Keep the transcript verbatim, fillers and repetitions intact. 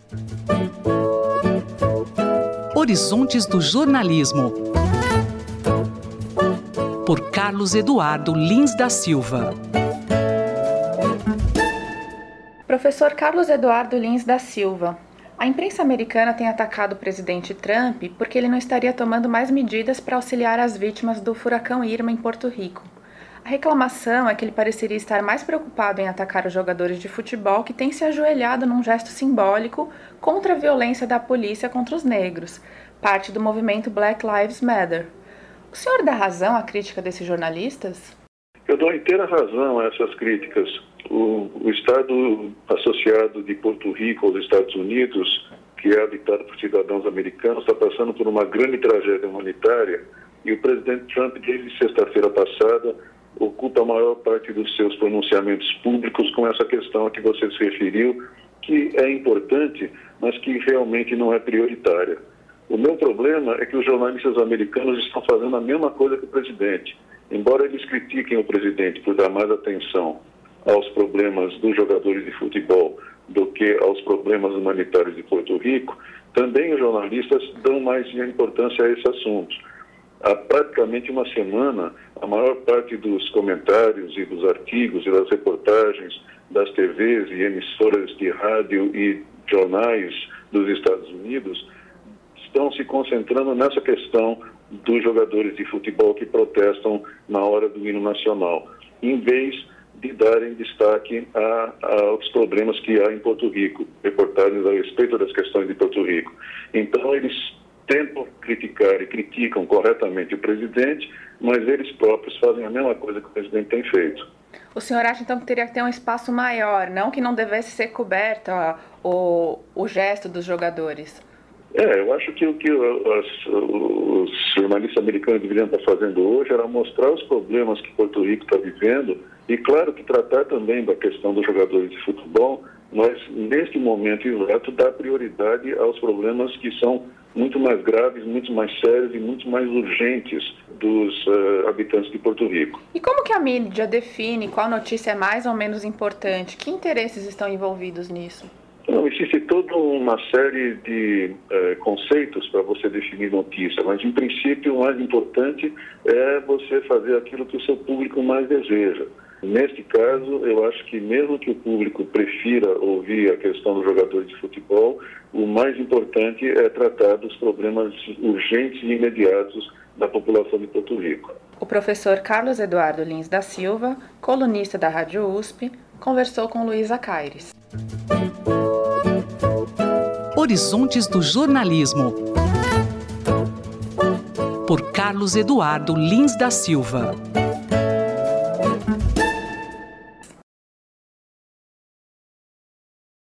Horizontes do Jornalismo, por Carlos Eduardo Lins da Silva. Professor Carlos Eduardo Lins da Silva, a imprensa americana tem atacado o presidente Trump porque ele não estaria tomando mais medidas para auxiliar as vítimas do furacão Irma em Porto Rico. A reclamação é que ele pareceria estar mais preocupado em atacar os jogadores de futebol que têm se ajoelhado num gesto simbólico contra a violência da polícia contra os negros, parte do movimento Black Lives Matter. O senhor dá razão à crítica desses jornalistas? Eu dou inteira razão a essas críticas. O, o Estado associado de Porto Rico aos Estados Unidos, que é habitado por cidadãos americanos, está passando por uma grande tragédia humanitária e o presidente Trump, desde sexta-feira passada, ocupa a maior parte dos seus pronunciamentos públicos com essa questão a que você se referiu, que é importante, mas que realmente não é prioritária. O meu problema é que os jornalistas americanos estão fazendo a mesma coisa que o presidente. Embora eles critiquem o presidente por dar mais atenção aos problemas dos jogadores de futebol do que aos problemas humanitários de Porto Rico, também os jornalistas dão mais importância a esse assunto. Há praticamente uma semana, a maior parte dos comentários e dos artigos e das reportagens das T Vs e emissoras de rádio e jornais dos Estados Unidos estão se concentrando nessa questão dos jogadores de futebol que protestam na hora do hino nacional, em vez de darem destaque a, aos problemas que há em Porto Rico, reportagens a respeito das questões de Porto Rico. Então, eles tentam criticar e criticam corretamente o presidente, mas eles próprios fazem a mesma coisa que o presidente tem feito. O senhor acha, então, que teria que ter um espaço maior, não que não devesse ser coberto ó, o, o gesto dos jogadores? É, eu acho que o que os, os jornalistas americanos deveriam estar fazendo hoje era mostrar os problemas que Porto Rico está vivendo e, claro, que tratar também da questão dos jogadores de futebol, mas, neste momento exato, dar prioridade aos problemas que são muito mais graves, muito mais sérios e muito mais urgentes dos uh, habitantes de Porto Rico. E como que a mídia define qual notícia é mais ou menos importante? Que interesses estão envolvidos nisso? Não, existe toda uma série de eh, conceitos para você definir notícia, mas, em princípio, o mais importante é você fazer aquilo que o seu público mais deseja. Neste caso, eu acho que mesmo que o público prefira ouvir a questão dos jogadores de futebol, o mais importante é tratar dos problemas urgentes e imediatos da população de Porto Rico. O professor Carlos Eduardo Lins da Silva, colunista da Rádio U S P, conversou com Luísa Caires. Horizontes do Jornalismo, por Carlos Eduardo Lins da Silva.